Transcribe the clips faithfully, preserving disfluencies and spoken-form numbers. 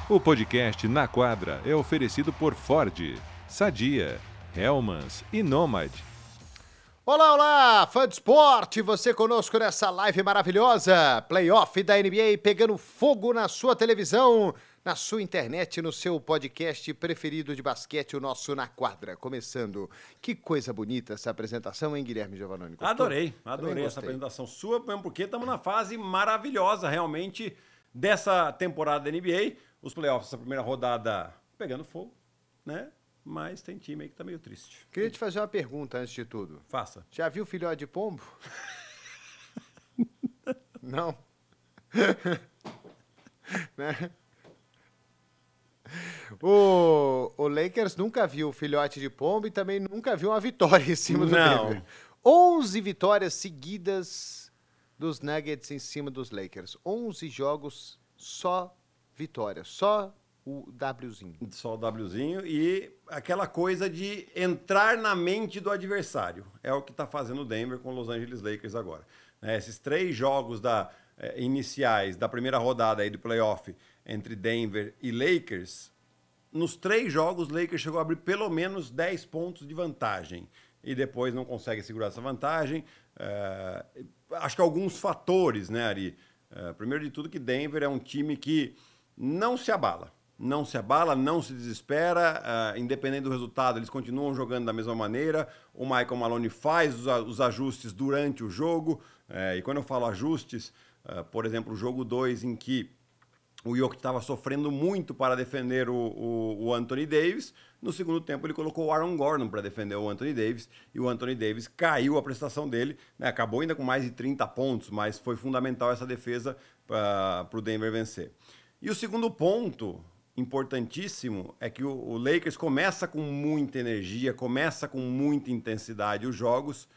O podcast Na Quadra é oferecido por Ford, Sadia, Hellmans e Nomad. Olá, olá, fã de esporte, você conosco nessa live maravilhosa, playoff da N B A pegando fogo na sua televisão, na sua internet, no seu podcast preferido de basquete, o nosso Na Quadra, começando. Que coisa bonita essa apresentação, hein, Guilherme Giovannoni? Gostou? Adorei, adorei essa apresentação sua, mesmo porque estamos na fase maravilhosa, realmente, dessa temporada da N B A. Os playoffs, essa primeira rodada pegando fogo, né? Mas tem time aí que tá meio triste. Queria te fazer uma pergunta antes de tudo. Faça. Já viu filhote de pombo? Não? Né? O, o Lakers nunca viu filhote de pombo e também nunca viu uma vitória em cima do Não. Denver. onze vitórias seguidas dos Nuggets em cima dos Lakers. onze jogos, só vitória, só o Wzinho. Só o Wzinho e aquela coisa de entrar na mente do adversário. É o que está fazendo o Denver com os Los Angeles Lakers agora. É, esses três jogos da, é, iniciais da primeira rodada aí do playoff entre Denver e Lakers, nos três jogos o Lakers chegou a abrir pelo menos dez pontos de vantagem e depois não consegue segurar essa vantagem. É, acho que alguns fatores, né, Ari? É, primeiro de tudo que Denver é um time que não se abala. Não se abala, não se desespera, uh, independente do resultado, eles continuam jogando da mesma maneira. O Michael Malone faz os, os ajustes durante o jogo. Uh, e quando eu falo ajustes, uh, por exemplo, o jogo dois, em que o Jokic estava sofrendo muito para defender o, o, o Anthony Davis, no segundo tempo ele colocou o Aaron Gordon para defender o Anthony Davis, e o Anthony Davis caiu a prestação dele, né? Acabou ainda com mais de trinta pontos, mas foi fundamental essa defesa para o Denver vencer. E o segundo ponto importantíssimo é que o, o Lakers começa com muita energia, começa com muita intensidade os jogos,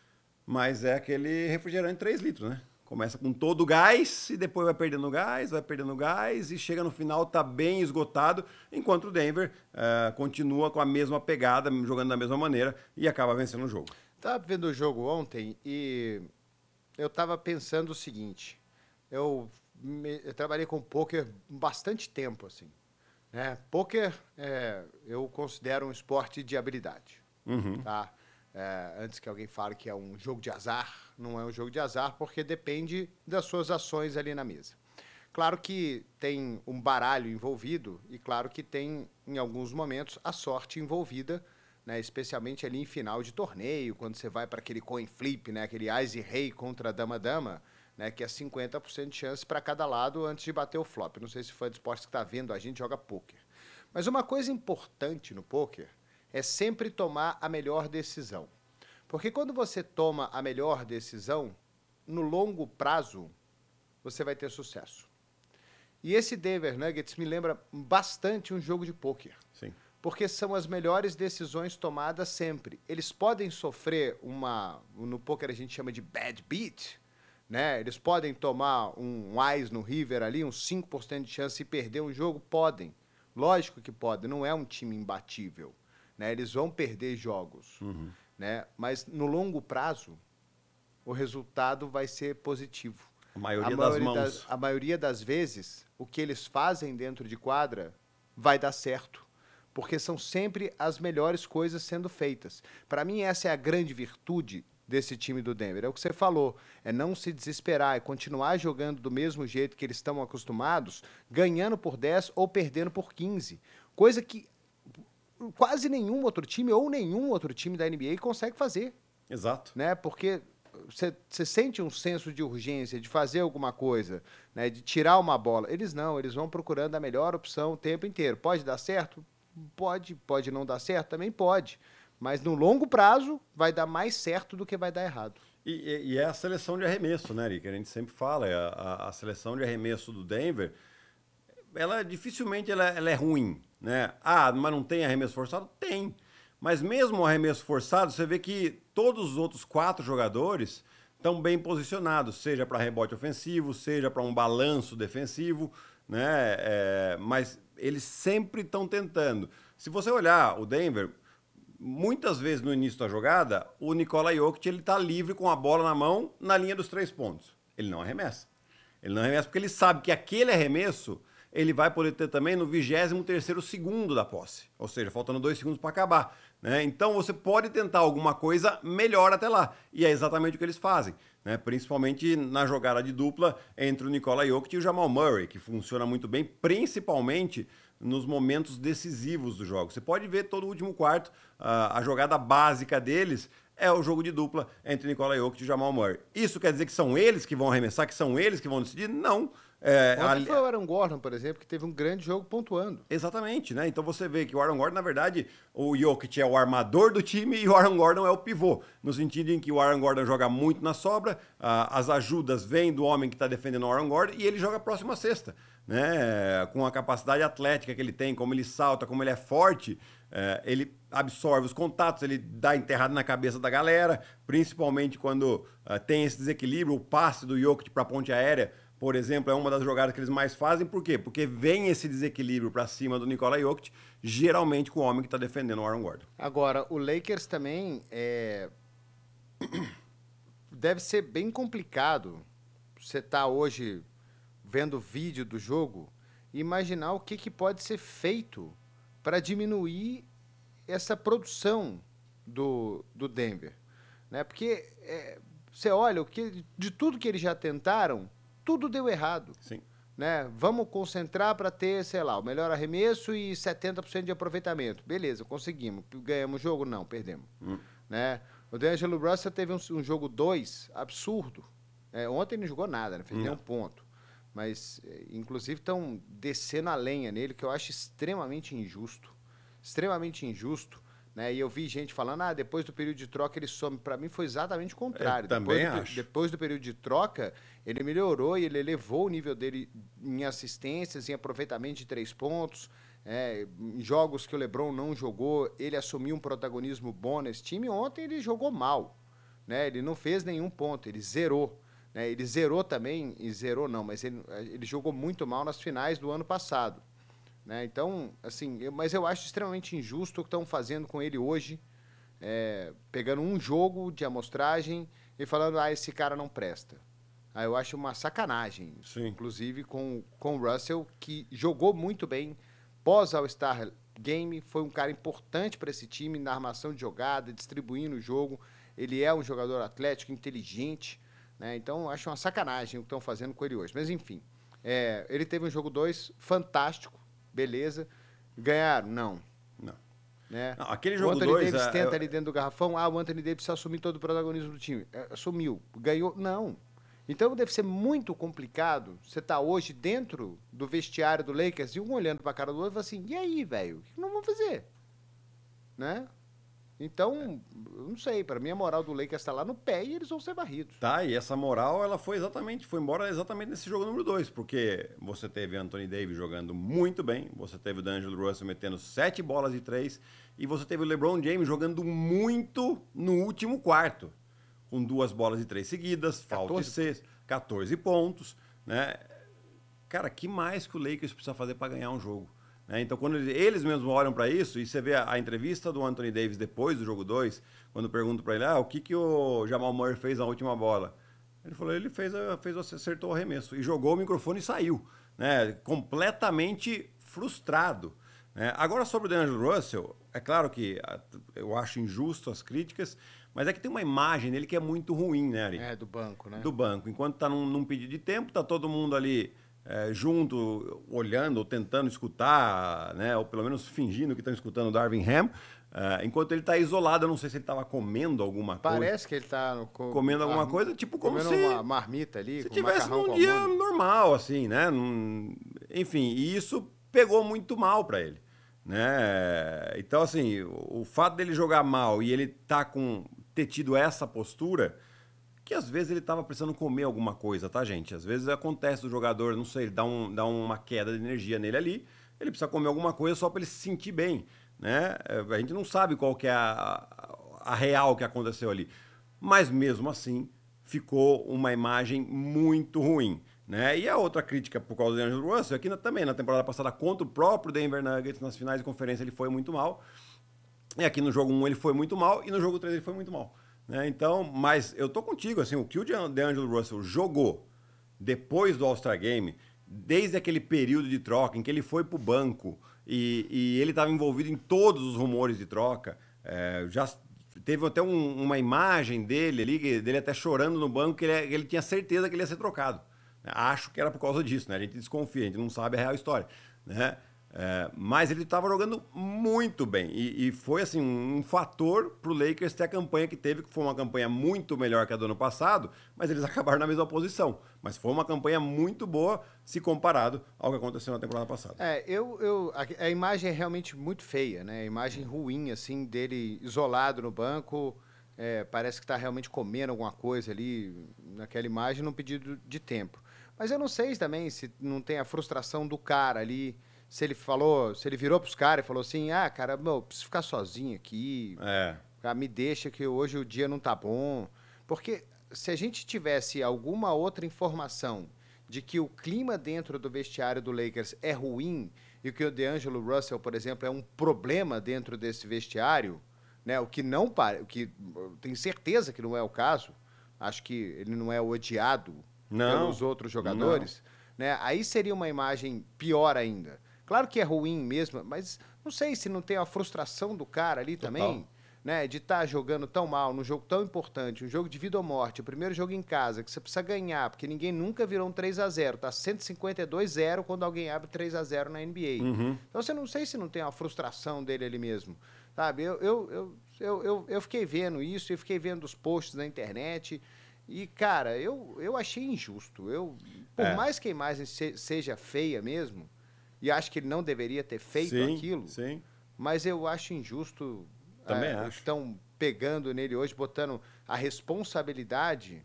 mas é aquele refrigerante três litros, né? Começa com todo o gás e depois vai perdendo gás, vai perdendo gás e chega no final, tá bem esgotado, enquanto o Denver uh, continua com a mesma pegada, jogando da mesma maneira e acaba vencendo o jogo. Tava vendo o jogo ontem e eu tava pensando o seguinte, eu, me, eu trabalhei com poker bastante tempo, assim. É, pôquer, é, eu considero um esporte de habilidade, uhum. tá? É, antes que alguém fale que é um jogo de azar, não é um jogo de azar porque depende das suas ações ali na mesa. Claro que tem um baralho envolvido e claro que tem, em alguns momentos, a sorte envolvida, né? Especialmente ali em final de torneio, quando você vai para aquele coin flip, né? Aquele ás e rei contra dama-dama, né, que é cinquenta por cento de chance para cada lado antes de bater o flop. Não sei se foi de esporte que está vendo, a gente joga pôquer. Mas uma coisa importante no pôquer é sempre tomar a melhor decisão. Porque quando você toma a melhor decisão, no longo prazo, você vai ter sucesso. E esse Denver Nuggets me lembra bastante um jogo de pôquer. Sim. Porque são as melhores decisões tomadas sempre. Eles podem sofrer uma, no pôquer a gente chama de bad beat, né? Eles podem tomar um ice no River ali, uns cinco por cento de chance de perder um jogo? Podem. Lógico que podem. Não é um time imbatível, né? Eles vão perder jogos. Uhum. Né? Mas no longo prazo, o resultado vai ser positivo. A maioria, a das maioria mãos. Das, a maioria das vezes, o que eles fazem dentro de quadra vai dar certo. Porque são sempre as melhores coisas sendo feitas. Para mim, essa é a grande virtude desse time do Denver. É o que você falou, é não se desesperar, é continuar jogando do mesmo jeito que eles estão acostumados, ganhando por dez ou perdendo por quinze. Coisa que quase nenhum outro time ou nenhum outro time da N B A consegue fazer. Exato. Né? Porque você sente um senso de urgência de fazer alguma coisa, né? De tirar uma bola. Eles não, eles vão procurando a melhor opção o tempo inteiro. Pode dar certo? Pode. Pode não dar certo? Também pode. Mas no longo prazo vai dar mais certo do que vai dar errado. E, e é a seleção de arremesso, né, Rick? A gente sempre fala, a, a, a seleção de arremesso do Denver, ela dificilmente ela, ela é ruim, né? Ah, mas não tem arremesso forçado? Tem. Mas mesmo o arremesso forçado, você vê que todos os outros quatro jogadores estão bem posicionados, seja para rebote ofensivo, seja para um balanço defensivo, né? É, mas eles sempre estão tentando. Se você olhar o Denver, muitas vezes no início da jogada, o Nikola Jokic ele está livre com a bola na mão na linha dos três pontos. Ele não arremessa. Ele não arremessa porque ele sabe que aquele arremesso ele vai poder ter também no vigésimo terceiro segundo da posse, ou seja, faltando dois segundos para acabar. Né? Então você pode tentar alguma coisa melhor até lá, e é exatamente o que eles fazem. Né? Principalmente na jogada de dupla entre o Nikola Jokic e o Jamal Murray, que funciona muito bem, principalmente nos momentos decisivos do jogo. Você pode ver todo o último quarto, a, a jogada básica deles é o jogo de dupla entre Nikola Jokic e Jamal Murray. Isso quer dizer que são eles que vão arremessar, que são eles que vão decidir? Não. É, Ontem foi o Aaron Gordon, por exemplo, que teve um grande jogo pontuando. Exatamente, né? Então você vê que o Aaron Gordon, na verdade, o Jokic é o armador do time e o Aaron Gordon é o pivô, no sentido em que o Aaron Gordon joga muito na sobra, as ajudas vêm do homem que está defendendo o Aaron Gordon e ele joga a próxima cesta. Né? Com a capacidade atlética que ele tem, como ele salta, como ele é forte, é, ele absorve os contatos, ele dá enterrado na cabeça da galera, principalmente quando uh, tem esse desequilíbrio, o passe do Jokic para a ponte aérea, por exemplo, é uma das jogadas que eles mais fazem. Por quê? Porque vem esse desequilíbrio para cima do Nikola Jokic, geralmente com o homem que está defendendo o Aaron Gordon. Agora, o Lakers também é... deve ser bem complicado você tá hoje vendo vídeo do jogo e imaginar o que, que pode ser feito para diminuir essa produção do, do Denver. Né? Porque é, você olha, o que, de tudo que eles já tentaram, tudo deu errado. Sim. Né? Vamos concentrar para ter, sei lá, o melhor arremesso e setenta por cento de aproveitamento. Beleza, conseguimos. Ganhamos o jogo? Não, perdemos. Hum. Né? O D'Angelo Russell teve um, um jogo dois absurdo. É, ontem ele não jogou nada, né? Fez nem um ponto. Mas, inclusive, estão descendo a lenha nele, que eu acho extremamente injusto. Extremamente injusto. Né? E eu vi gente falando, ah, depois do período de troca ele some. Para mim foi exatamente o contrário. Eu também depois do, acho. Depois do período de troca, ele melhorou e ele elevou o nível dele em assistências, em aproveitamento de três pontos. É, em jogos que o LeBron não jogou, ele assumiu um protagonismo bom nesse time. Ontem ele jogou mal. Né? Ele não fez nenhum ponto, ele zerou. Né? Ele zerou também, e zerou não, mas ele, ele jogou muito mal nas finais do ano passado. Né? Então, assim, eu, mas eu acho extremamente injusto o que estão fazendo com ele hoje, é, pegando um jogo de amostragem e falando, ah, esse cara não presta. Ah, eu acho uma sacanagem, Sim. Inclusive com, com o Russell, que jogou muito bem pós All-Star Game, foi um cara importante para esse time na armação de jogada, distribuindo o jogo. Ele é um jogador atlético, inteligente. Né? Então, acho uma sacanagem o que estão fazendo com ele hoje. Mas, enfim, é, ele teve um jogo dois fantástico, beleza. Ganharam? Não. Não. Né? Não, aquele jogo o Anthony dois, Davis é, tenta eu... ali dentro do garrafão, ah, o Anthony Davis precisa assumir todo o protagonismo do time. É, assumiu. Ganhou? Não. Então, deve ser muito complicado você estar tá hoje dentro do vestiário do Lakers e um olhando para a cara do outro e falar assim, e aí, velho? O que nós vamos fazer? Né? Então, eu não sei, para mim a moral do Lakers está lá no pé e eles vão ser varridos. Tá, e essa moral, ela foi exatamente, foi embora exatamente nesse jogo número dois, porque você teve Anthony Davis jogando muito bem, você teve o D'Angelo Russell metendo sete bolas de três, e você teve o LeBron James jogando muito no último quarto, com duas bolas de três seguidas, falta de seis, quatorze pontos, né? Cara, que mais que o Lakers precisa fazer para ganhar um jogo? Né? Então, quando eles mesmos olham para isso, e você vê a, a entrevista do Anthony Davis depois do jogo dois, quando perguntam para ele, ah, o que, que o Jamal Murray fez na última bola? Ele falou, ele fez, fez acertou o arremesso, e jogou o microfone e saiu, né? Completamente frustrado. Né? Agora, sobre o D'Angelo Russell, é claro que eu acho injusto as críticas, mas é que tem uma imagem dele que é muito ruim, né, Ari? É, do banco, né? Do banco. Enquanto está num, num pedido de tempo, tá todo mundo ali É, junto, olhando ou tentando escutar, né, ou pelo menos fingindo que estão escutando o Darvin Ham, uh, enquanto ele está isolado. Eu não sei se ele estava comendo alguma Parece coisa. Parece que ele está co comendo alguma mar... coisa, tipo como comendo se uma marmita ali, se com tivesse num dia comum. Normal, assim, né? Num... Enfim, e isso pegou muito mal para ele, né? Então, assim, o, o fato dele jogar mal e ele tá com ter tido essa postura, que às vezes ele estava precisando comer alguma coisa, tá, gente? Às vezes acontece do jogador, não sei, ele dá, um, dá uma queda de energia nele ali, ele precisa comer alguma coisa só para ele se sentir bem, né? A gente não sabe qual que é a, a, a real que aconteceu ali. Mas mesmo assim, ficou uma imagem muito ruim, né? E a outra crítica por causa do D'Angelo Russell, aqui na, também na temporada passada contra o próprio Denver Nuggets, nas finais de conferência ele foi muito mal, e aqui no jogo um ele foi muito mal, e no jogo três ele foi muito mal. Né? Então, mas eu tô contigo, assim, o que o D'Angelo Russell jogou depois do All-Star Game, desde aquele período de troca em que ele foi para o banco e, e ele estava envolvido em todos os rumores de troca, é, já teve até um, uma imagem dele ali, dele até chorando no banco, que ele, ele tinha certeza que ele ia ser trocado. Acho que era por causa disso, né? A gente desconfia, a gente não sabe a real história, né? É, mas ele estava jogando muito bem e, e foi assim um, um fator para o Lakers ter a campanha que teve, que foi uma campanha muito melhor que a do ano passado, mas eles acabaram na mesma posição. Mas foi uma campanha muito boa se comparado ao que aconteceu na temporada passada. É, eu, eu, a, a imagem é realmente muito feia, né? A imagem ruim, assim, dele isolado no banco, é, parece que está realmente comendo alguma coisa ali naquela imagem num pedido de tempo. Mas eu não sei também se não tem a frustração do cara ali. Se ele falou, se ele virou pros caras e falou assim, ah, cara, meu, preciso ficar sozinho aqui, É. cara, me deixa que hoje o dia não tá bom. Porque se a gente tivesse alguma outra informação de que o clima dentro do vestiário do Lakers é ruim e que o D'Angelo Russell, por exemplo, é um problema dentro desse vestiário, né, o que não pare, o que eu tenho certeza que não é o caso, acho que ele não é odiado não, pelos outros jogadores, né, aí seria uma imagem pior ainda. Claro que é ruim mesmo, mas não sei se não tem a frustração do cara ali Total. também, né? De estar tá jogando tão mal, num jogo tão importante, um jogo de vida ou morte, o primeiro jogo em casa, que você precisa ganhar, porque ninguém nunca virou um três a zero. Tá cento e cinquenta e dois a zero quando alguém abre três a zero na N B A. Uhum. Então você não sei se não tem a frustração dele ali mesmo, sabe? Eu, eu, eu, eu, eu, eu fiquei vendo isso, eu fiquei vendo os posts na internet. E, cara, eu, eu achei injusto. Eu, por É. mais que a imagem se, seja feia mesmo, e acho que ele não deveria ter feito sim, aquilo, sim. mas eu acho injusto. Também é, acho. Estão pegando nele hoje, botando a responsabilidade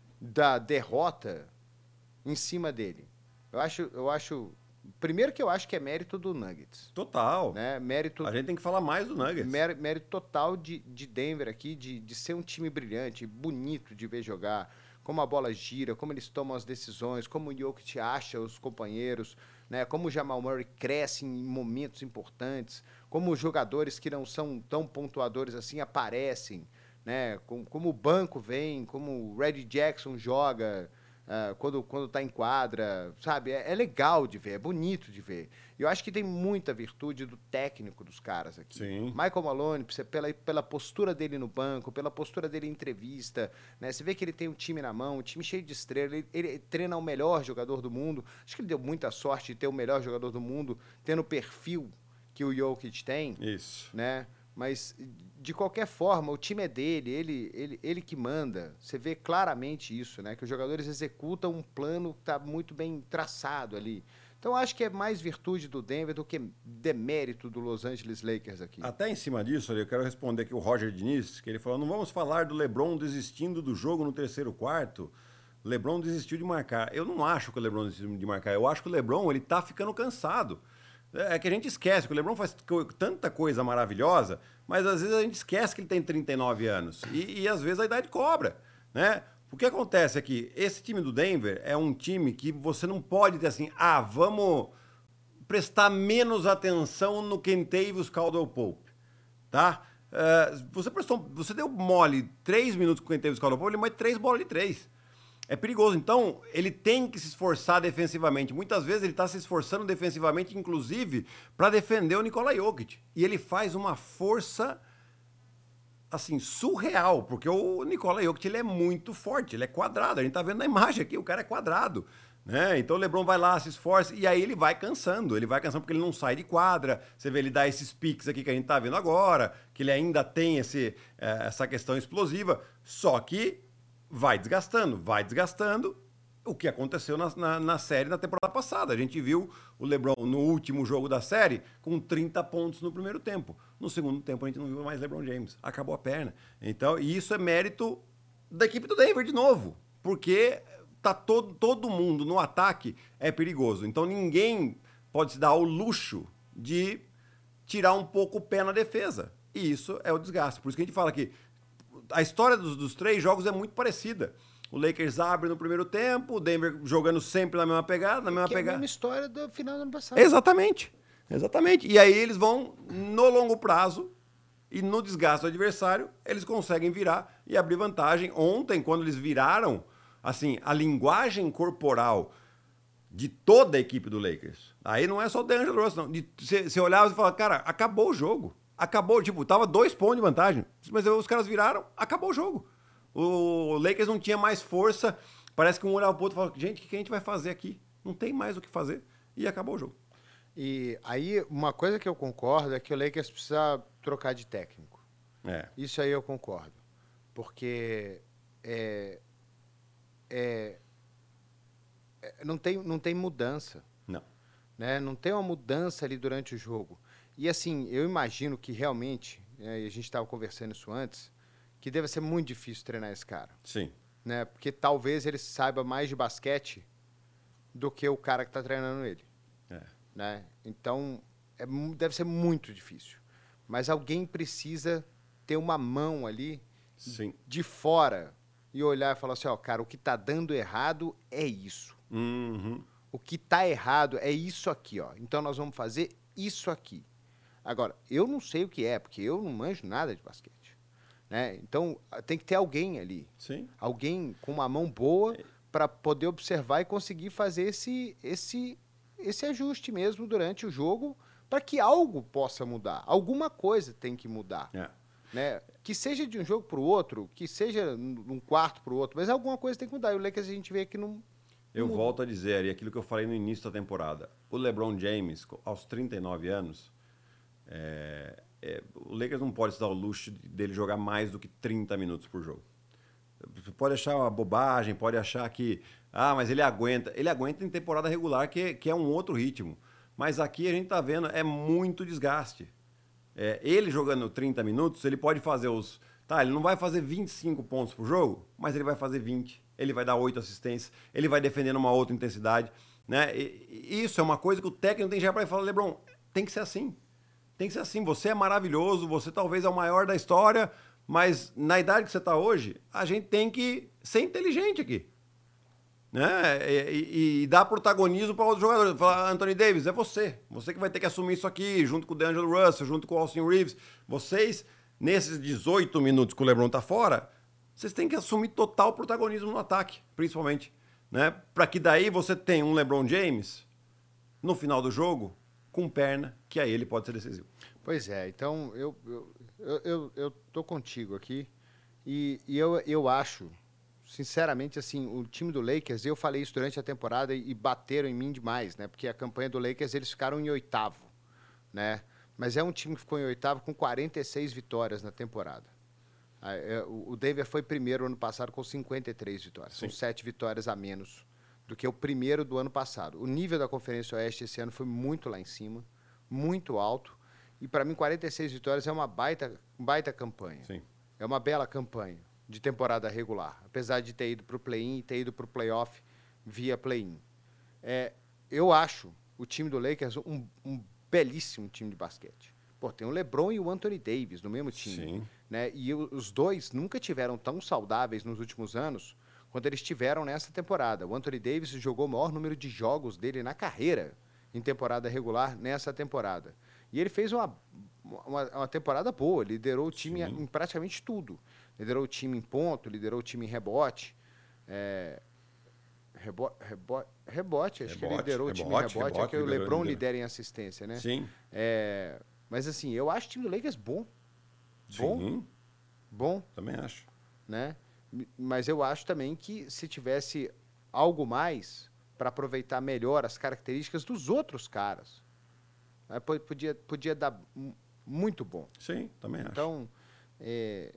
da derrota em cima dele. Eu acho, eu acho. Primeiro que eu acho que é mérito do Nuggets. Total. Né? Mérito, A gente tem que falar mais do Nuggets. Mérito, mérito total de, de Denver aqui, de, de ser um time brilhante, bonito de ver jogar, como a bola gira, como eles tomam as decisões, como o Jokic acha os companheiros, né? Como o Jamal Murray cresce em momentos importantes, como os jogadores que não são tão pontuadores assim aparecem, né? Como, como o banco vem, como o Reggie Jackson joga uh, quando, quando tá em quadra, sabe? É, é legal de ver, é bonito de ver. E eu acho que tem muita virtude do técnico dos caras aqui. Sim. Michael Malone, pela, pela postura dele no banco, pela postura dele em entrevista, né? Você vê que ele tem um time na mão, um time cheio de estrela, ele, ele treina o melhor jogador do mundo. Acho que ele deu muita sorte de ter o melhor jogador do mundo, tendo o perfil que o Jokic tem. Isso. Né? Mas, de qualquer forma, o time é dele, ele, ele, ele que manda. Você vê claramente isso, né? Que os jogadores executam um plano que está muito bem traçado ali. Então, acho que é mais virtude do Denver do que demérito do Los Angeles Lakers aqui. Até em cima disso, eu quero responder aqui o Roger Diniz, que ele falou, não vamos falar do LeBron desistindo do jogo no terceiro quarto. LeBron desistiu de marcar. Eu não acho que o LeBron desistiu de marcar. Eu acho que o LeBron ele tá ficando cansado. É que a gente esquece que o LeBron faz tanta coisa maravilhosa, mas às vezes a gente esquece que ele tem trinta e nove anos. E, e às vezes a idade cobra, né? O que acontece é que esse time do Denver é um time que você não pode ter assim, ah, vamos prestar menos atenção no Kentavious Caldwell-Pope, tá? Uh, você prestou, você deu mole três minutos com o Kentavious Caldwell-Pope, ele mete três bolas de três. É perigoso. Então, ele tem que se esforçar defensivamente. Muitas vezes ele está se esforçando defensivamente, inclusive, para defender o Nikola Jokic. E ele faz uma força assim, surreal, porque o Nikola Jokic ele é muito forte, ele é quadrado. A gente tá vendo na imagem aqui, o cara é quadrado. Né? Então o LeBron vai lá, se esforça, e aí ele vai cansando. Ele vai cansando porque ele não sai de quadra. Você vê ele dar esses piques aqui que a gente tá vendo agora, que ele ainda tem esse, essa questão explosiva. Só que vai desgastando, vai desgastando. O que aconteceu na, na, na série na temporada passada. A gente viu o LeBron no último jogo da série com trinta pontos no primeiro tempo. No segundo tempo a gente não viu mais LeBron James. Acabou a perna. Então, e isso é mérito da equipe do Denver de novo. Porque tá todo, todo mundo no ataque é perigoso. Então ninguém pode se dar ao luxo de tirar um pouco o pé na defesa. E isso é o desgaste. Por isso que a gente fala que a história dos, dos três jogos é muito parecida. O Lakers abre no primeiro tempo, o Denver jogando sempre na mesma pegada, na mesma que pegada. É a mesma história do final do ano passado. Exatamente, exatamente. E aí eles vão no longo prazo e no desgaste do adversário, eles conseguem virar e abrir vantagem. Ontem, quando eles viraram, assim, a linguagem corporal de toda a equipe do Lakers. Aí não é só o DeAngelo Russell, não. Você olhava e falava, cara, acabou o jogo. Acabou, tipo, tava dois pontos de vantagem. Mas os caras viraram, acabou o jogo. O Lakers não tinha mais força. Parece que um olhava pro outro e falava, gente, o que a gente vai fazer aqui? Não tem mais o que fazer. E acabou o jogo. E aí, uma coisa que eu concordo é que o Lakers precisa trocar de técnico. É. Isso aí eu concordo. Porque é, é, é, não, tem, não tem mudança. Não. Né? Não tem uma mudança ali durante o jogo. E assim, eu imagino que realmente, né, e a gente estava conversando isso antes, que deve ser muito difícil treinar esse cara. Sim. Né? Porque talvez ele saiba mais de basquete do que o cara que está treinando ele. É. Né? Então, é, deve ser muito difícil. Mas alguém precisa ter uma mão ali Sim. de fora e olhar e falar assim, ó, cara, o que está dando errado é isso. Uhum. O que está errado é isso aqui, ó. Então nós vamos fazer isso aqui. Agora, eu não sei o que é, porque eu não manjo nada de basquete. Né? Então, tem que ter alguém ali. Sim. Alguém com uma mão boa para poder observar e conseguir fazer esse, esse, esse ajuste mesmo durante o jogo para que algo possa mudar. Alguma coisa tem que mudar. É. Né? Que seja de um jogo para o outro, que seja num quarto para o outro, mas alguma coisa tem que mudar. E o Lakers a gente vê que não... Eu não volto a dizer, e aquilo que eu falei no início da temporada, o LeBron James, aos trinta e nove anos, é, é, o Lakers não pode se dar o luxo dele jogar mais do que trinta minutos por jogo. Você pode achar uma bobagem, pode achar que, ah, mas ele aguenta. Ele aguenta em temporada regular, que, que é um outro ritmo. Mas aqui a gente tá vendo, é muito desgaste. É, ele jogando trinta minutos, ele pode fazer os... Tá, ele não vai fazer vinte e cinco pontos por jogo, mas ele vai fazer vinte. Ele vai dar oito assistências, ele vai defender numa outra intensidade. Né? E, e isso é uma coisa que o técnico tem que chegar para ele e falar, LeBron, tem que ser assim. Tem que ser assim. Você é maravilhoso, você talvez é o maior da história, mas na idade que você está hoje, a gente tem que ser inteligente aqui. Né? E, e, e dar protagonismo para outros jogadores. Falar, Anthony Davis, é você. Você que vai ter que assumir isso aqui, junto com o DeAngelo Russell, junto com o Austin Reeves. Vocês, nesses dezoito minutos que o LeBron está fora, vocês têm que assumir total protagonismo no ataque, principalmente. Né? Para que daí você tenha um LeBron James, no final do jogo, com perna, que aí ele pode ser decisivo. Pois é, então eu, eu, eu, eu, eu tô contigo aqui e, e eu, eu acho, sinceramente, assim, o time do Lakers, eu falei isso durante a temporada e bateram em mim demais, né? Porque a campanha do Lakers, eles ficaram em oitavo, né? Mas é um time que ficou em oitavo com quarenta e seis vitórias na temporada. O Denver foi primeiro ano passado com cinquenta e três vitórias. Sim. São sete vitórias a menos do que o primeiro do ano passado. O nível da Conferência Oeste esse ano foi muito lá em cima, muito alto. E para mim, quarenta e seis vitórias é uma baita, baita campanha. Sim. É uma bela campanha de temporada regular. Apesar de ter ido para o play-in e ter ido para o playoff via play-in. É, eu acho o time do Lakers um, um belíssimo time de basquete. Pô, tem o LeBron e o Anthony Davis no mesmo time. Sim. Né? E os dois nunca tiveram tão saudáveis nos últimos anos quanto eles tiveram nessa temporada. O Anthony Davis jogou o maior número de jogos dele na carreira em temporada regular nessa temporada. E ele fez uma, uma, uma temporada boa, liderou o time em, em praticamente tudo. Liderou o time em ponto, liderou o time em rebote. É, rebo, rebo, rebote, acho rebote, que ele liderou rebote, o time em rebote. rebote é que o LeBron lidera em assistência, né? Sim. É, mas assim, eu acho o time do Lakers bom. Bom, Sim. Bom. Também acho. Né? Mas eu acho também que se tivesse algo mais para aproveitar melhor as características dos outros caras, né? podia, podia dar muito bom. Sim, também acho. Então, é,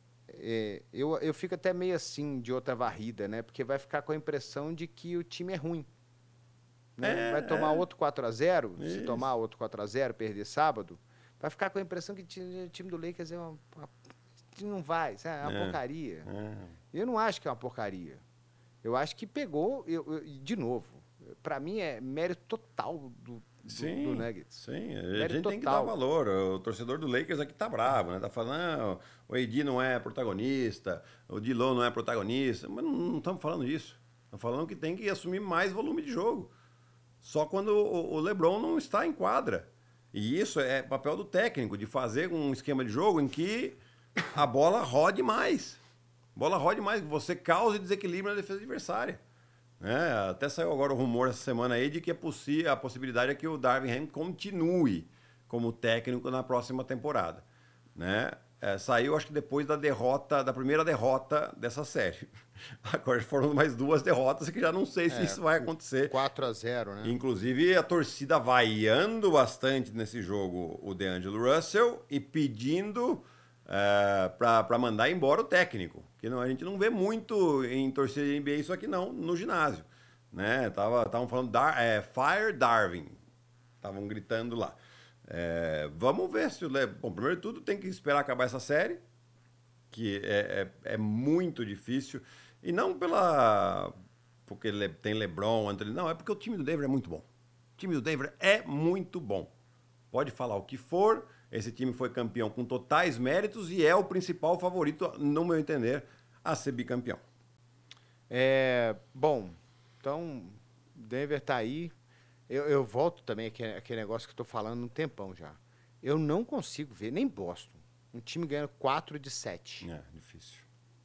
é, eu, eu fico até meio assim de outra varrida, né? Porque vai ficar com a impressão de que o time é ruim. Né? É, vai tomar é. outro quatro a zero, Isso. se tomar outro quatro a zero, perder sábado, vai ficar com a impressão que o time do Lakers é uma, uma não vai, sabe? É uma é, porcaria. É. Eu não acho que é uma porcaria. Eu acho que pegou, eu, eu, de novo, para mim é mérito total do, do, sim, do Nuggets. Sim, a mérito gente total. Tem que dar valor. O torcedor do Lakers aqui tá bravo, né? Tá falando, não, o A D não é protagonista, o D'Lo não é protagonista, mas não estamos falando disso. Estamos falando que tem que assumir mais volume de jogo. Só quando o, o LeBron não está em quadra. E isso é papel do técnico, de fazer um esquema de jogo em que a bola rode mais. Bola rode mais, você causa desequilíbrio na defesa adversária. Né? Até saiu agora o rumor essa semana aí de que é possi- a possibilidade é que o Darvin Ham continue como técnico na próxima temporada. Né? É, saiu, acho que depois da derrota, da primeira derrota dessa série. Agora foram mais duas derrotas que já não sei se É, isso vai acontecer. quatro a zero, né? Inclusive, a torcida vaiando bastante nesse jogo o DeAngelo Russell e pedindo é, para mandar embora o técnico. Que não, a gente não vê muito em torcida de N B A isso aqui não, no ginásio. Né? Tava, estavam falando Dar, é, Fire Darvin. Estavam gritando lá. É, vamos ver se o Le... Bom, primeiro de tudo tem que esperar acabar essa série, que é, é, é muito difícil. E não pela... porque Le... tem LeBron, Anthony... Não, é porque o time do Denver é muito bom. O time do Denver é muito bom. Pode falar o que for, esse time foi campeão com totais méritos e é o principal favorito, no meu entender, a ser bicampeão. É, bom, então, Denver tá aí. Eu, eu volto também aquele, aquele negócio que eu tô falando um tempão já. Eu não consigo ver, nem Boston, um time ganhando quatro de sete. É, difícil.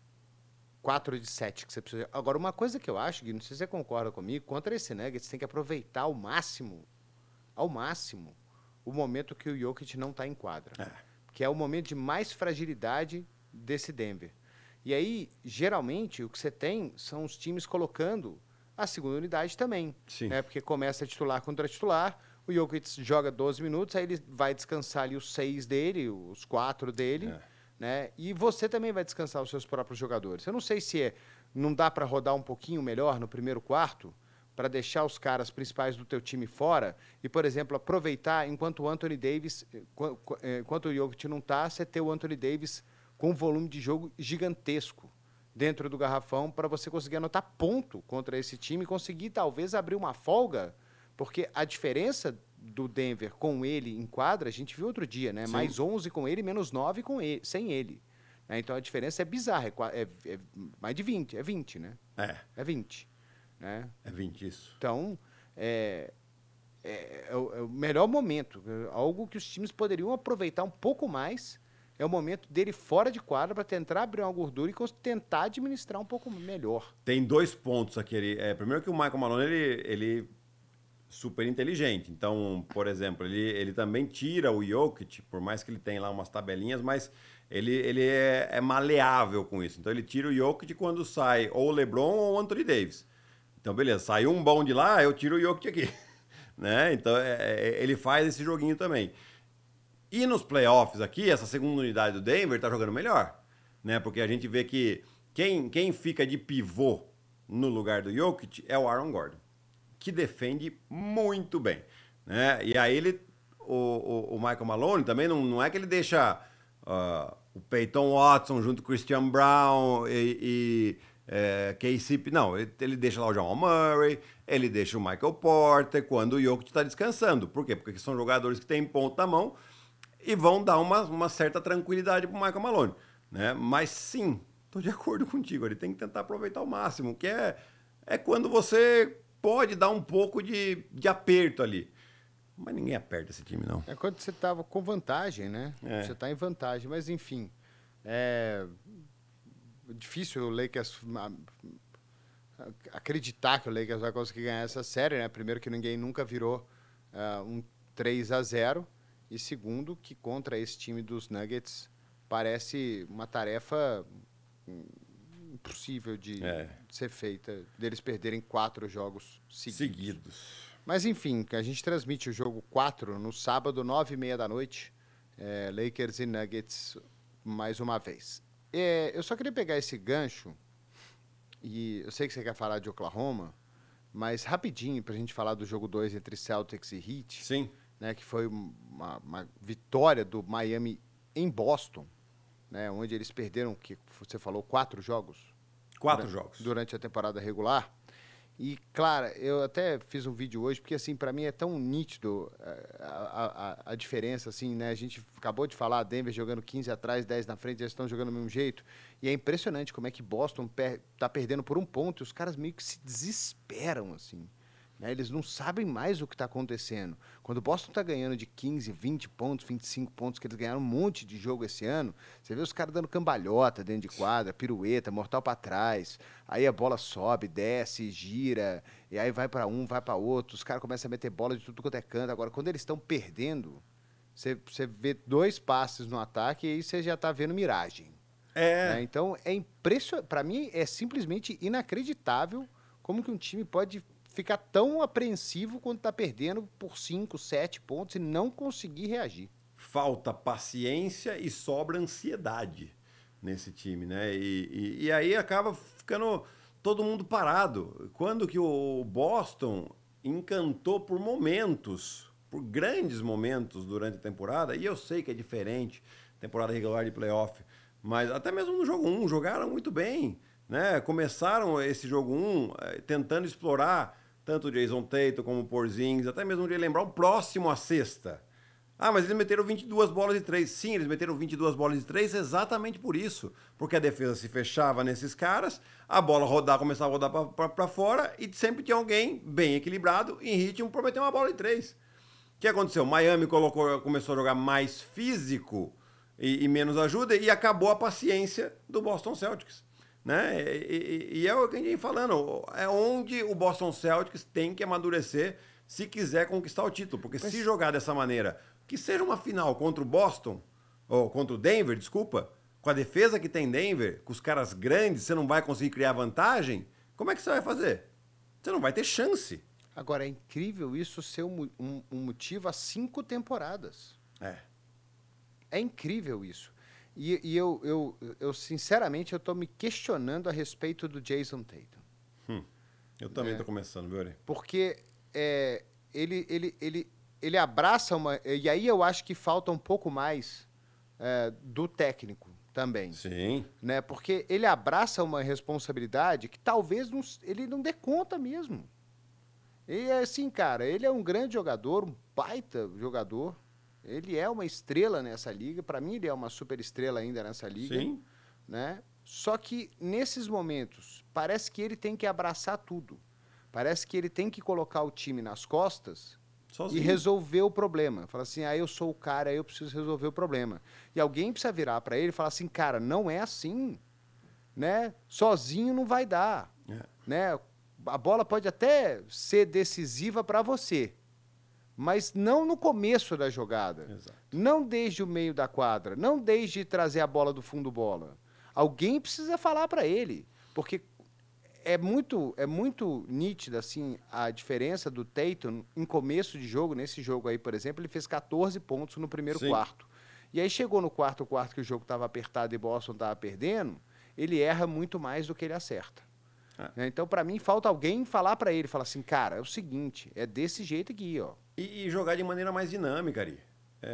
quatro de sete que você precisa. Agora, uma coisa que eu acho, Gui, não sei se você concorda comigo, contra esse Nuggets, tem que aproveitar ao máximo, ao máximo, o momento que o Jokic não está em quadra. É. Que é o momento de mais fragilidade desse Denver. E aí, geralmente, o que você tem são os times colocando a segunda unidade também. Sim. Né? Porque começa titular contra titular, o Jokic joga doze minutos, aí ele vai descansar ali os seis dele, os quatro dele, É. né? E você também vai descansar os seus próprios jogadores. Eu não sei se é, não dá para rodar um pouquinho melhor no primeiro quarto, para deixar os caras principais do teu time fora e, por exemplo, aproveitar enquanto o Anthony Davis, enquanto o Jokic não está, você ter o Anthony Davis com um volume de jogo gigantesco dentro do garrafão para você conseguir anotar ponto contra esse time e conseguir talvez abrir uma folga, porque a diferença do Denver com ele em quadra, a gente viu outro dia, né? Sim. Mais onze com ele, menos nove com ele, sem ele. Né? Então a diferença é bizarra, é, qua- é- é mais de vinte, é vinte, né? É, É vinte. Né? é vinte isso. Então, é, é, é o, é o melhor momento. É algo que os times poderiam aproveitar um pouco mais. É o momento dele fora de quadra para tentar abrir uma gordura e cons- tentar administrar um pouco melhor. Tem dois pontos aqui. Ele, é, primeiro que o Michael Malone, ele, ele super inteligente. Então, por exemplo, ele, ele também tira o Jokic, por mais que ele tenha lá umas tabelinhas, mas ele, ele é, é maleável com isso. Então, ele tira o Jokic quando sai ou o LeBron ou o Anthony Davis. Então, beleza, saiu um bom de lá, eu tiro o Jokic aqui. Né? Então, é, é, ele faz esse joguinho também. E nos playoffs aqui, essa segunda unidade do Denver tá jogando melhor. Né? Porque a gente vê que quem, quem fica de pivô no lugar do Jokic é o Aaron Gordon, que defende muito bem. Né? E aí ele, o, o, o Michael Malone também não, não é que ele deixa uh, o Peyton Watson junto com o Christian Brown e, e é, K C P. Não, ele, ele deixa lá o Jamal Murray, ele deixa o Michael Porter quando o Jokic está descansando. Por quê? Porque são jogadores que têm ponto na mão e vão dar uma, uma certa tranquilidade para o Michael Malone. Né? Mas sim, estou de acordo contigo, ele tem que tentar aproveitar o máximo, que é, é quando você pode dar um pouco de, de aperto ali. Mas ninguém aperta esse time, não. É quando você estava com vantagem, né? É. Você está em vantagem, mas enfim. É difícil o Lakers a- acreditar que o Lakers vai conseguir ganhar essa série, né? Primeiro que ninguém nunca virou ah, um três a zero e segundo que contra esse time dos Nuggets parece uma tarefa hum, impossível de É. ser feita, deles perderem quatro jogos seguidos. Seguidos. Mas enfim, a gente transmite o jogo quatro no sábado, nove e meia da noite, é, Lakers e Nuggets mais uma vez. É, eu só queria pegar esse gancho, e eu sei que você quer falar de Oklahoma, mas rapidinho para a gente falar do jogo dois entre Celtics e Heat, Sim. né, que foi uma, uma vitória do Miami em Boston, né, onde eles perderam, que você falou, quatro jogos? Quatro Durante- jogos. Durante a temporada regular. E, claro, eu até fiz um vídeo hoje, porque, assim, para mim é tão nítido eh, a, a, a diferença, assim, né? A gente acabou de falar, Denver jogando quinze atrás, dez na frente, eles estão jogando do mesmo jeito. E é impressionante como é que Boston per, tá perdendo por um ponto e os caras meio que se desesperam, assim. Né? Eles não sabem mais o que está acontecendo. Quando o Boston está ganhando de quinze, vinte pontos, vinte e cinco pontos, que eles ganharam um monte de jogo esse ano, você vê os caras dando cambalhota dentro de quadra, pirueta, mortal para trás, aí a bola sobe, desce, gira, e aí vai para um, vai para outro, os caras começam a meter bola de tudo quanto é canto. Agora, quando eles estão perdendo, você, você vê dois passes no ataque e aí você já está vendo miragem. É. Né? Então, é impressionante. Para mim, é simplesmente inacreditável como que um time pode ficar tão apreensivo quando está perdendo por cinco, sete pontos e não conseguir reagir. Falta paciência e sobra ansiedade nesse time, né? E, e, e aí acaba ficando todo mundo parado. Quando que o Boston encantou por momentos, por grandes momentos durante a temporada, e eu sei que é diferente, temporada regular de playoff, mas até mesmo no jogo um, jogaram muito bem, né? Começaram esse jogo um tentando explorar tanto o Jason Tatum como o Porzingis, até mesmo de lembrar o próximo à cesta. Ah, mas eles meteram vinte e duas bolas de três. Sim, eles meteram vinte e duas bolas de três exatamente por isso. Porque a defesa se fechava nesses caras, a bola rodar, começava a rodar para fora e sempre tinha alguém bem equilibrado, em ritmo, para meter uma bola de três. O que aconteceu? Miami colocou, começou a jogar mais físico e, e menos ajuda e acabou a paciência do Boston Celtics. Né? E, e, e é o que a gente vem falando, é onde o Boston Celtics tem que amadurecer se quiser conquistar o título, porque Mas... se jogar dessa maneira, que seja uma final contra o Boston, ou contra o Denver, desculpa, com a defesa que tem Denver, com os caras grandes, você não vai conseguir criar vantagem, como é que você vai fazer? Você não vai ter chance. Agora, é incrível isso ser um, um, um motivo há cinco temporadas. É. É incrível isso. E, e eu, eu, eu, sinceramente, eu tô me questionando a respeito do Jason Tatum. Hum, eu também estou é, começando, viu, Ari? Porque é, ele, ele, ele, ele abraça uma... E aí eu acho que falta um pouco mais é, do técnico também. Sim. Né? Porque ele abraça uma responsabilidade que talvez não, ele não dê conta mesmo. E assim, cara, ele é um grande jogador, um baita jogador. Ele é uma estrela nessa liga. Para mim, ele é uma super estrela ainda nessa liga. Sim. Né? Só que, nesses momentos, parece que ele tem que abraçar tudo. Parece que ele tem que colocar o time nas costas Sozinho. E resolver o problema. Fala assim, ah, eu sou o cara, eu preciso resolver o problema. E alguém precisa virar para ele e falar assim, cara, não é assim. Né? Sozinho não vai dar. É. Né? A bola pode até ser decisiva para você, mas não no começo da jogada. Exato. Não desde o meio da quadra, não desde trazer a bola do fundo bola. Alguém precisa falar para ele, porque é muito, é muito nítida assim, a diferença do Tatum em começo de jogo. Nesse jogo aí, por exemplo, ele fez catorze pontos no primeiro Sim. quarto. E aí chegou no quarto quarto que o jogo estava apertado e Boston estava perdendo, ele erra muito mais do que ele acerta. É. Então, para mim, falta alguém falar para ele, falar assim, cara, é o seguinte, é desse jeito aqui, ó. E, e jogar de maneira mais dinâmica, Ari.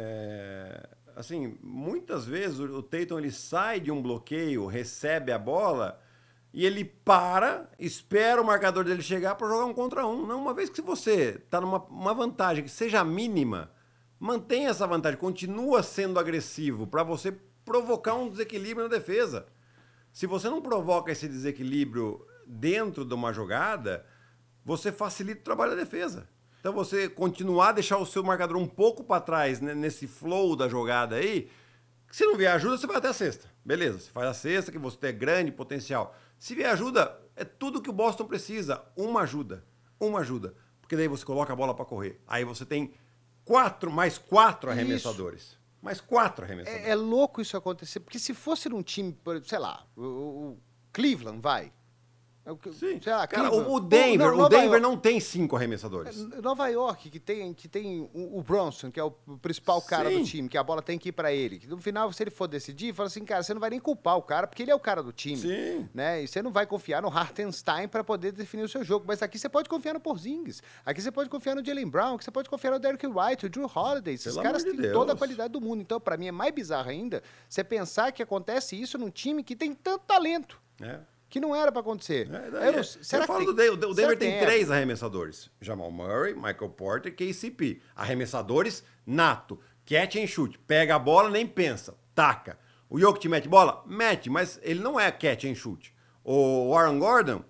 É, assim, muitas vezes o, o Tatum ele sai de um bloqueio, recebe a bola e ele para, espera o marcador dele chegar para jogar um contra um. Não, uma vez que você está numa uma vantagem que seja mínima, mantenha essa vantagem, continua sendo agressivo para você provocar um desequilíbrio na defesa. Se você não provoca esse desequilíbrio dentro de uma jogada, você facilita o trabalho da defesa. Então você continuar a deixar o seu marcador um pouco para trás, né, nesse flow da jogada aí, se não vier ajuda, você vai até a cesta. Beleza, você faz a cesta, que você tem grande potencial. Se vier ajuda, é tudo que o Boston precisa. Uma ajuda. Uma ajuda. Porque daí você coloca a bola para correr. Aí você tem quatro, mais quatro arremessadores. Isso. Mais quatro arremessadores. É, é louco isso acontecer, porque se fosse num time, sei lá, o, o Cleveland, vai. Sim. Lá, cara, o Denver, não, o Denver não tem cinco arremessadores. Nova York, que tem, que tem o Bronson, que é o principal cara Sim. do time, que a bola tem que ir para ele. Que no final, se ele for decidir, fala assim, cara, você não vai nem culpar o cara, porque ele é o cara do time. Sim. Né? E você não vai confiar no Hartenstein para poder definir o seu jogo. Mas aqui você pode confiar no Porzingis. Aqui você pode confiar no Jaylen Brown, aqui você pode confiar no Derrick White, o Drew Holiday. Esses Pelo caras de têm Deus. toda a qualidade do mundo. Então, para mim, é mais bizarro ainda você pensar que acontece isso num time que tem tanto talento. É. Que não era para acontecer. É, daí, eu não, será eu que falo tem, do, o Denver tem, tem três arremessadores. Jamal Murray, Michael Porter e K C P. Arremessadores nato. Catch and shoot. Pega a bola, nem pensa. Taca. O Jokic mete bola? Mete, mas ele não é catch and shoot. O Aaron Gordon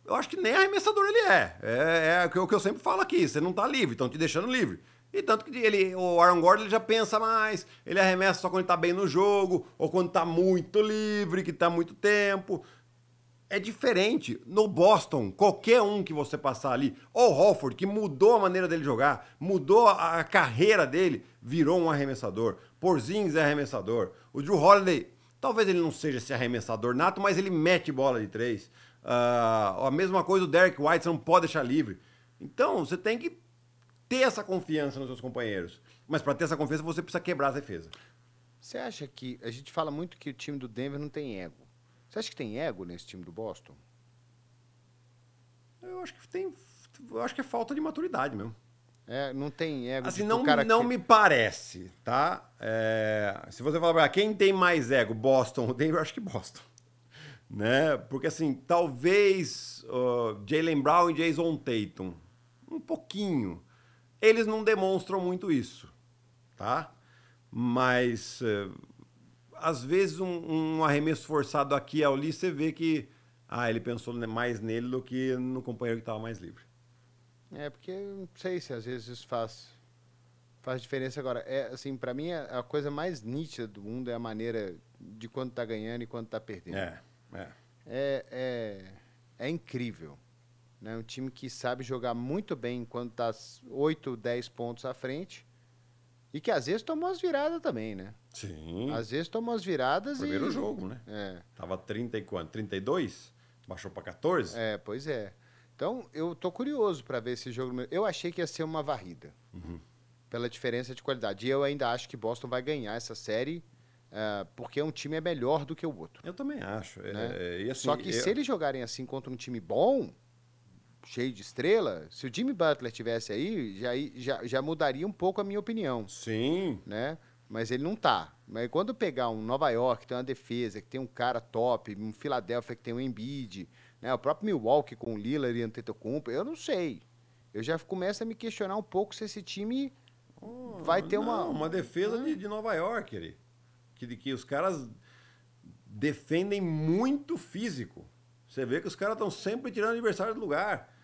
eu acho que nem arremessador ele é. É, é o que eu sempre falo aqui, você não tá livre, estão te deixando livre. E tanto que ele, o Aaron Gordon ele já pensa mais, ele arremessa só quando ele tá bem no jogo, ou quando tá muito livre, que tá muito tempo. É diferente. No Boston, qualquer um que você passar ali, ou o Horford, que mudou a maneira dele jogar, mudou a, a carreira dele, virou um arremessador. Porzingis é arremessador. O Jrue Holiday, talvez ele não seja esse arremessador nato, mas ele mete bola de três. Uh, a mesma coisa o Derek White, você não pode deixar livre. Então, você tem que ter essa confiança nos seus companheiros. Mas para ter essa confiança, você precisa quebrar a defesa. Você acha que... A gente fala muito que o time do Denver não tem ego. Você acha que tem ego nesse time do Boston? Eu acho que tem... Eu acho que é falta de maturidade mesmo. É, não tem ego. Assim, de não, cara não que... me parece, tá? É, se você falar pra quem tem mais ego, Boston ou Denver, eu acho que Boston. Né? Porque assim, talvez uh, Jaylen Brown e Jason Tatum, um pouquinho, eles não demonstram muito isso, tá? Mas uh, às vezes um, um arremesso forçado aqui e ali, você vê que ah, ele pensou mais nele do que no companheiro que estava mais livre. É, porque não sei se às vezes isso faz, faz diferença. Agora, é, assim, para mim, a, a coisa mais nítida do mundo é a maneira de quando tá ganhando e quando tá perdendo. É, é. É, é, é incrível. Né? Um time que sabe jogar muito bem quando tá oito, dez pontos à frente e que às vezes tomou as viradas também, né? Sim. Às vezes tomou as viradas Primeiro e... jogo, né? É. Tava trinta e quanto? trinta e dois? Baixou pra quatorze? É, pois é. Então, eu tô curioso para ver esse jogo. Eu achei que ia ser uma varrida, Uhum. pela diferença de qualidade. E eu ainda acho que Boston vai ganhar essa série, uh, porque um time é melhor do que o outro. Eu também acho. Né? É, e assim, Só que eu... se eles jogarem assim contra um time bom, cheio de estrela, se o Jimmy Butler tivesse aí, já, já, já mudaria um pouco a minha opinião. Sim. Né? Mas ele não tá. Mas quando pegar um Nova York, que tem uma defesa, que tem um cara top, um Philadelphia que tem um Embiid, né? O próprio Milwaukee com o Lillard e Antetokounmpo, eu não sei. Eu já começo a me questionar um pouco se esse time oh, vai ter não, uma... uma defesa de, de Nova York ali. Que, que os caras defendem muito físico. Você vê que os caras estão sempre tirando o adversário do lugar.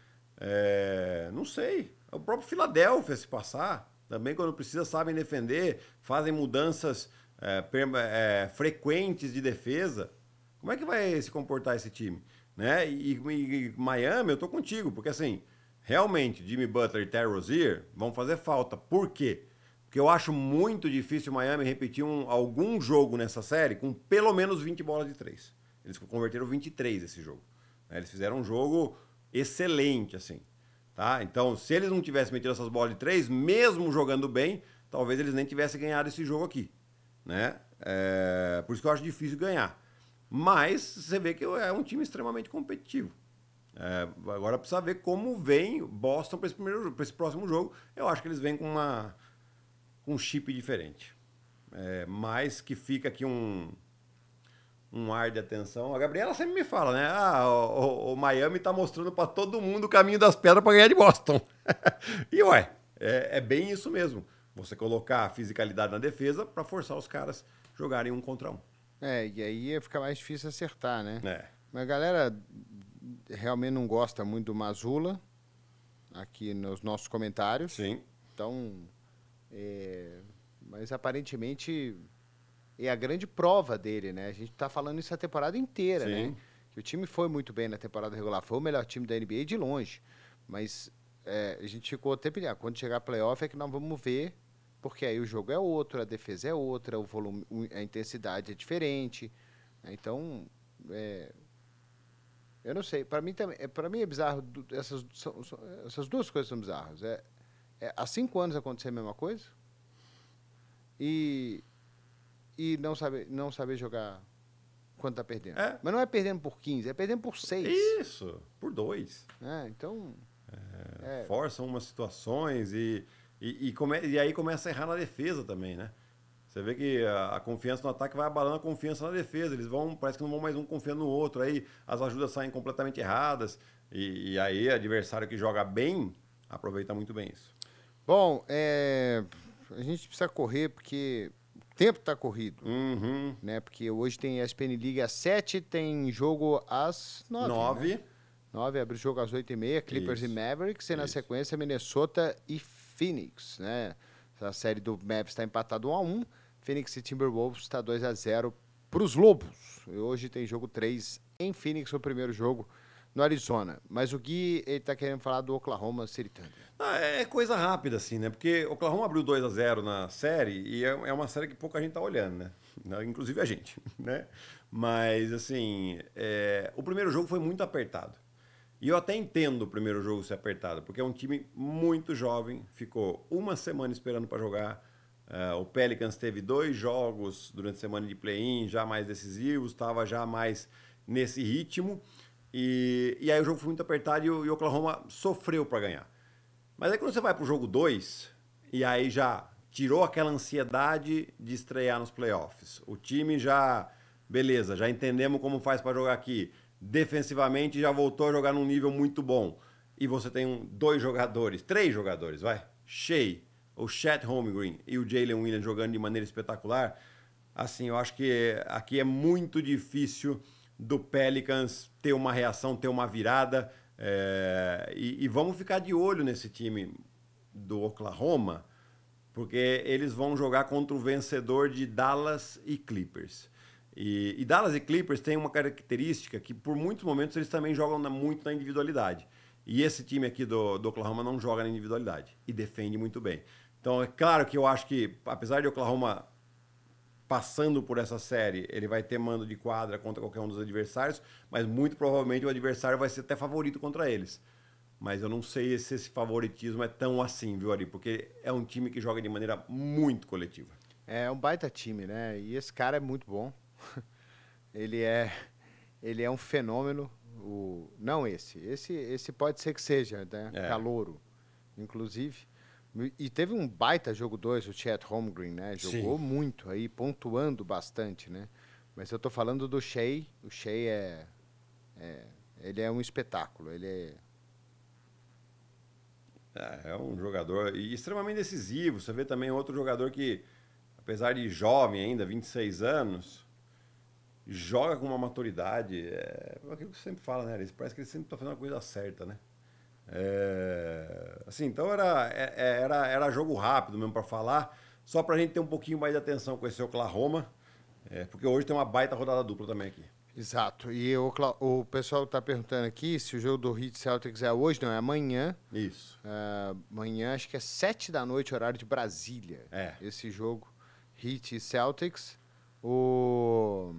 É, não sei. O próprio Philadelphia, se passar, também quando precisa sabem defender, fazem mudanças é, é, frequentes de defesa. Como é que vai se comportar esse time? Né? E, e, e Miami, eu tô contigo, porque assim, realmente, Jimmy Butler e Terry Rozier vão fazer falta. Por quê? Porque eu acho muito difícil o Miami repetir um, algum jogo nessa série com pelo menos vinte bolas de três. Eles converteram vinte e três esse jogo. Né? Eles fizeram um jogo excelente, assim. Tá? Então, se eles não tivessem metido essas bolas de três, mesmo jogando bem, talvez eles nem tivessem ganhado esse jogo aqui. Né? É... Por isso que eu acho difícil ganhar. Mas você vê que é um time extremamente competitivo. É, agora precisa ver como vem Boston para esse, primeiro, para esse próximo jogo. Eu acho que eles vêm com, uma, com um chip diferente. É, mas que fica aqui um, um ar de atenção. A Gabriela sempre me fala, né? Ah, o, o, o Miami está mostrando para todo mundo o caminho das pedras para ganhar de Boston. E ué, é, é bem isso mesmo. Você colocar a fisicalidade na defesa para forçar os caras a jogarem um contra um. É, e aí fica mais difícil acertar, né? É. Mas a galera realmente não gosta muito do Mazzulla aqui nos nossos comentários. Sim. Então, é... mas aparentemente é a grande prova dele, né? A gente tá falando isso a temporada inteira, Sim. né? Que o time foi muito bem na temporada regular, foi o melhor time da N B A de longe. Mas é, a gente ficou até pedindo, quando chegar a playoff é que nós vamos ver, porque aí o jogo é outro, a defesa é outra, o volume, a intensidade é diferente. Então, é, eu não sei. Para mim também, para mim é bizarro. Essas, são, essas duas coisas são bizarras. É, é, há cinco anos acontecer a mesma coisa e e não saber não saber jogar quando tá perdendo. É. Mas não é perdendo por quinze, é perdendo por seis. Isso, por dois. É, então É, é. Forçam umas situações e E, e, come, e aí começa a errar na defesa também, né? Você vê que a, a confiança no ataque vai abalando a confiança na defesa. Eles vão, parece que não vão mais um confiando no outro. Aí as ajudas saem completamente erradas. E, e aí o adversário que joga bem aproveita muito bem isso. Bom, é, a gente precisa correr porque o tempo está corrido. Uhum. Né? Porque hoje tem a E S P N League às sete, tem jogo às nove. Nove. Né? nove abre o jogo às oito e meia, Clippers Isso. e Mavericks, e na Isso. sequência Minnesota e Phoenix, né? A série do Mavericks está empatada um a um, Phoenix e Timberwolves está dois a zero para os Lobos. E hoje tem jogo três em Phoenix, o primeiro jogo no Arizona. Mas o Gui, ele tá querendo falar do Oklahoma City Thunder. Ah, é coisa rápida, assim, né? Porque o Oklahoma abriu dois a zero na série e é é uma série que pouca gente tá olhando, né? Inclusive a gente, né? Mas, assim, é, o primeiro jogo foi muito apertado. E eu até entendo o primeiro jogo ser apertado, porque é um time muito jovem, ficou uma semana esperando para jogar. Uh, o Pelicans teve dois jogos durante a semana de play-in, já mais decisivos, estava já mais nesse ritmo. E, e aí o jogo foi muito apertado e o, e o Oklahoma sofreu para ganhar. Mas aí quando você vai para o jogo dois, e aí já tirou aquela ansiedade de estrear nos playoffs. O time já, beleza, já entendemos como faz para jogar aqui. Defensivamente já voltou a jogar num nível muito bom. E você tem um, dois jogadores, três jogadores, vai. Shea, o Chet Holmgren e o Jalen Williams jogando de maneira espetacular. Assim, eu acho que aqui é muito difícil do Pelicans ter uma reação, ter uma virada. É, e, e vamos ficar de olho nesse time do Oklahoma, porque eles vão jogar contra o vencedor de Dallas e Clippers. E, e Dallas e Clippers têm uma característica que, por muitos momentos, eles também jogam na, muito na individualidade. E esse time aqui do, do Oklahoma não joga na individualidade e defende muito bem. Então, é claro que eu acho que, apesar de Oklahoma passando por essa série, ele vai ter mando de quadra contra qualquer um dos adversários, mas muito provavelmente o adversário vai ser até favorito contra eles. Mas eu não sei se esse favoritismo é tão assim, viu, Ari? Porque é um time que joga de maneira muito coletiva. É um baita time, né? E esse cara é muito bom. Ele é, ele é um fenômeno. O, não esse. esse. Esse pode ser que seja, né? É. Calouro, inclusive. E teve um baita jogo dois, o Chet Holmgren, né? Jogou Sim. muito aí, pontuando bastante, né? Mas eu tô falando do Shea. O Shea é, é... Ele é um espetáculo. Ele é... É, é um jogador e extremamente decisivo. Você vê também outro jogador que, apesar de jovem ainda, vinte e seis anos, joga com uma maturidade. É aquilo que você sempre fala, né? Parece que ele sempre está fazendo a coisa certa, né? É, assim, então era, era, era jogo rápido mesmo para falar, só para a gente ter um pouquinho mais de atenção com esse Oklahoma, é, porque hoje tem uma baita rodada dupla também aqui. Exato. E o, o pessoal está perguntando aqui se o jogo do Heat Celtics é hoje, não, é amanhã. Isso. Uh, amanhã, acho que é sete da noite, horário de Brasília. É. Esse jogo, Heat e Celtics. O...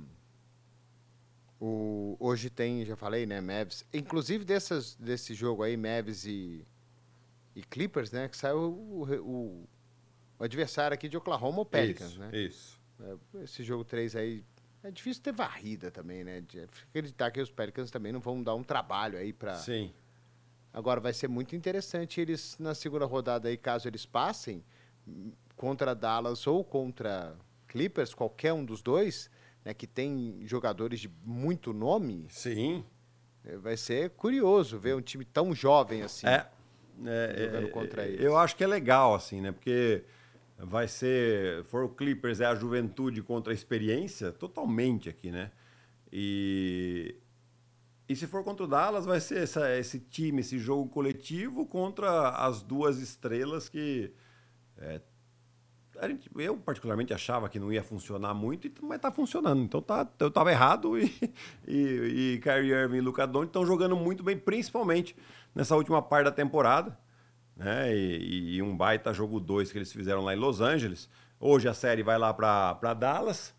O, hoje tem, já falei, né, Mavs. Inclusive dessas, desse jogo aí, Mavs e, e Clippers, né, que saiu o, o, o adversário aqui de Oklahoma, o Pelicans, isso, né? Isso. É, esse jogo três aí, é difícil ter varrida também, né? De acreditar que os Pelicans também não vão dar um trabalho aí pra... Sim. Agora vai ser muito interessante eles, na segunda rodada aí, caso eles passem, contra Dallas ou contra Clippers, qualquer um dos dois... Né, que tem jogadores de muito nome. Sim. Vai ser curioso ver um time tão jovem assim. É. é jogando é, contra eles. Eu acho que é legal, assim, né? Porque vai ser... For o Clippers, é a juventude contra a experiência, totalmente aqui, né? E... E se for contra o Dallas, vai ser essa, esse time, esse jogo coletivo contra as duas estrelas que... É, A gente, eu, particularmente, achava que não ia funcionar muito, mas está funcionando. Então, tá, eu estava errado e, e, e Kyrie Irving e Luka Doncic estão jogando muito bem, principalmente nessa última parte da temporada. Né? E, e um baita jogo dois que eles fizeram lá em Los Angeles. Hoje a série vai lá para Dallas.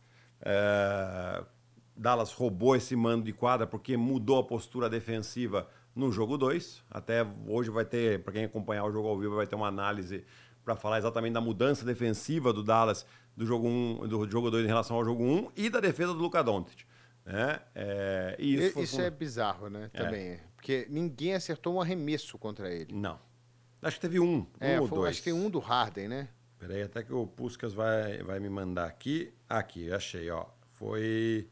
É, Dallas roubou esse mando de quadra porque mudou a postura defensiva no jogo dois. Até hoje vai ter, para quem acompanhar o jogo ao vivo, vai ter uma análise... para falar exatamente da mudança defensiva do Dallas do jogo um, do jogo dois em relação ao jogo um e da defesa do Luka Doncic. Né? É, e isso e, isso foi... é bizarro, né? É. Também. Porque ninguém acertou um arremesso contra ele. Não. Acho que teve um, um é, ou foi, dois. acho que tem um do Harden, né? Peraí, até que o Puskas vai, vai me mandar aqui. Aqui, achei, ó. Foi...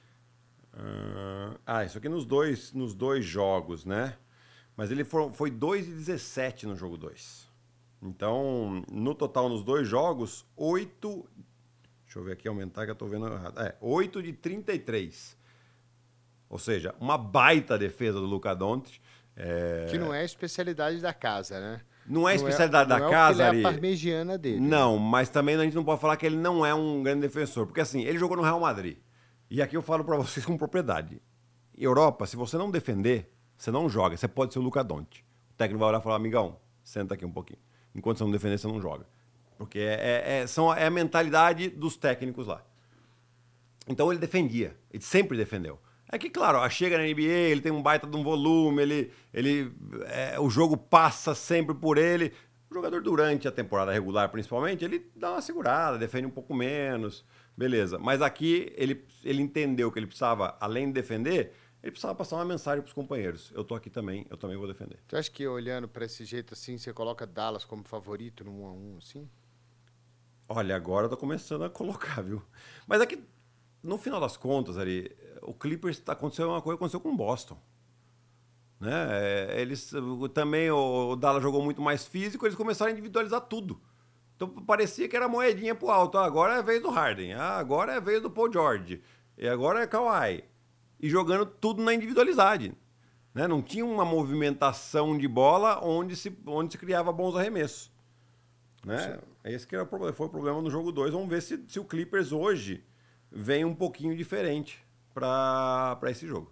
Uh... Ah, isso aqui nos dois, nos dois jogos, né? Mas ele foi, foi dois de dezessete no jogo dois. Então, no total, nos dois jogos, oito... Deixa eu ver aqui, aumentar que eu tô vendo errado. É, oito de trinta e três. Ou seja, uma baita defesa do Luka Doncic. É... Que não é a especialidade da casa, né? Não é a especialidade não da é, casa, não é Ari. a parmegiana dele. Não, mas também a gente não pode falar que ele não é um grande defensor. Porque assim, ele jogou no Real Madrid. E aqui eu falo pra vocês com propriedade. Europa, se você não defender, você não joga. Você pode ser o Luka Doncic. O técnico vai olhar e falar, amigão, senta aqui um pouquinho. Enquanto você não defender, você não joga. Porque é, é, é, são, é a mentalidade dos técnicos lá. Então ele defendia. Ele sempre defendeu. É que, claro, chega na N B A, ele tem um baita de um volume, ele, ele, é, o jogo passa sempre por ele. O jogador, durante a temporada regular, principalmente, ele dá uma segurada, defende um pouco menos, beleza. Mas aqui ele, ele entendeu que ele precisava, além de defender, ele precisava passar uma mensagem para os companheiros. Eu tô aqui também, eu também vou defender. Tu acha que, olhando para esse jeito assim, você coloca Dallas como favorito no um a um, assim? Olha, agora eu tô começando a colocar, viu? Mas é que, no final das contas, ali, o Clippers aconteceu uma coisa que aconteceu com o Boston. Né? Eles também, o Dallas jogou muito mais físico, eles começaram a individualizar tudo. Então parecia que era moedinha pro alto. Ah, agora é a vez do Harden, ah, agora é a vez do Paul George, e agora é Kawhi. E jogando tudo na individualidade. Né? Não tinha uma movimentação de bola onde se, onde se criava bons arremessos. Né? Esse que era o problema, foi o problema no jogo dois. Vamos ver se, se o Clippers hoje vem um pouquinho diferente para esse jogo.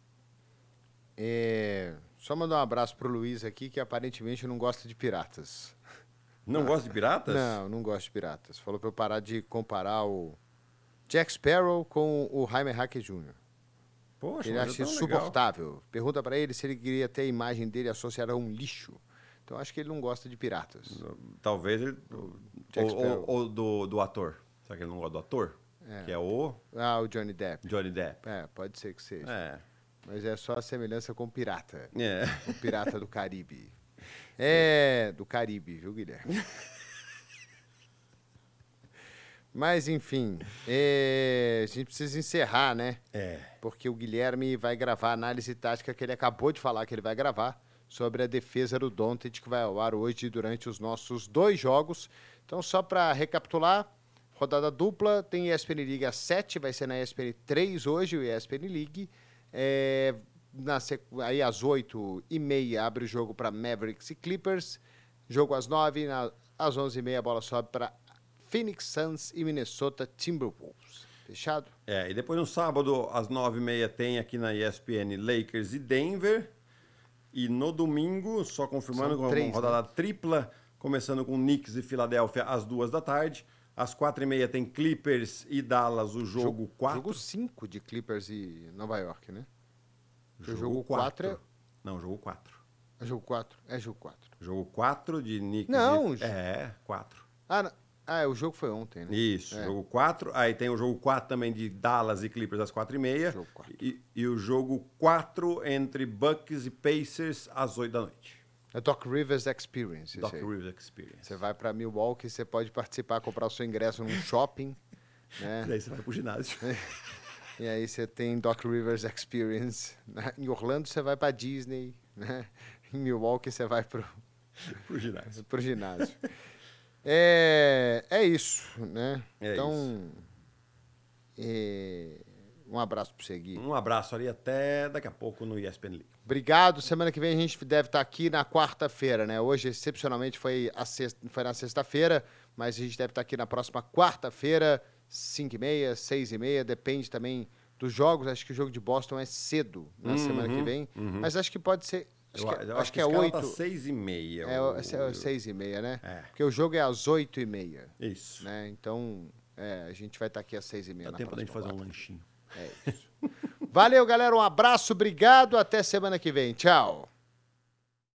É, só mandar um abraço pro Luiz aqui, que aparentemente não gosta de piratas. Não gosta de piratas? Não, não gosta de piratas. Falou pra eu parar de comparar o Jack Sparrow com o Jaime Hackett Júnior Poxa, Ele mas acha é tão insuportável. legal. Pergunta pra ele se ele queria ter a imagem dele associada a um lixo. Então acho que ele não gosta de piratas. Talvez ele... Jack Ou, Sparrow. ou, ou do, do ator. Será que ele não gosta do ator? É. Que é o Ah, o Johnny Depp. Johnny Depp. É, pode ser que seja. É. Mas é só a semelhança com o pirata. É. O pirata do Caribe. É, do Caribe, viu, Guilherme? Mas, enfim, é, a gente precisa encerrar, né? É. Porque o Guilherme vai gravar a análise tática que ele acabou de falar que ele vai gravar sobre a defesa do Doncic, que vai ao ar hoje durante os nossos dois jogos. Então, só para recapitular, rodada dupla, tem E S P N League às sete, vai ser na E S P N três hoje, o E S P N League. É, na sequ... Aí às oito e meia abre o jogo para Mavericks e Clippers. Jogo às nove, na... às onze e meia a bola sobe para Phoenix Suns e Minnesota Timberwolves. Fechado? É, e depois no sábado, às nove e meia, tem aqui na E S P N Lakers e Denver. E no domingo, só confirmando, São com três, uma rodada né? tripla, começando com Knicks e Filadélfia às duas da tarde. Às quatro e meia tem Clippers e Dallas, o jogo quatro. Jogo cinco de Clippers e Nova York, né? Jogo, jogo quatro. quatro Não, jogo quatro. É jogo quatro? É jogo quatro. Jogo quatro de Knicks Não, e... É, quatro. Ah, não. Ah, o jogo foi ontem, né? Isso, É. jogo quatro. Aí tem o jogo quatro também de Dallas e Clippers às quatro e meia. Jogo quatro. E, e o jogo quatro entre Bucks e Pacers às oito da noite. É Doc Rivers Experience. Doc esse aí. Rivers Experience. Você vai para Milwaukee, você pode participar, comprar o seu ingresso num shopping, né? Daí você vai pro ginásio. E aí você tem Doc Rivers Experience. Né? Em Orlando você vai para Disney, né? Em Milwaukee você vai pro, pro ginásio. pro ginásio. É, é isso, né? É então, é, um abraço para você, Gui. Um abraço ali, até daqui a pouco no E S P N League. Obrigado. Semana que vem a gente deve estar aqui na quarta-feira, né? Hoje, excepcionalmente, foi, a sexta, foi na sexta-feira, mas a gente deve estar aqui na próxima quarta-feira, cinco e meia, seis e meia, depende também dos jogos. Acho que o jogo de Boston é cedo na Uhum, semana que vem, uhum. mas acho que pode ser... Acho Eu, que, eu acho acho que é esse cara oito. tá seis e meia. É, o- é, é seis e meia, né? É. Porque o jogo é às oito e meia, Isso. né? Então, é, a gente vai estar aqui às seis e meia Dá na tempo da gente próxima fazer um quarta. lanchinho. É isso. Valeu, galera. Um abraço, obrigado. Até semana que vem. Tchau.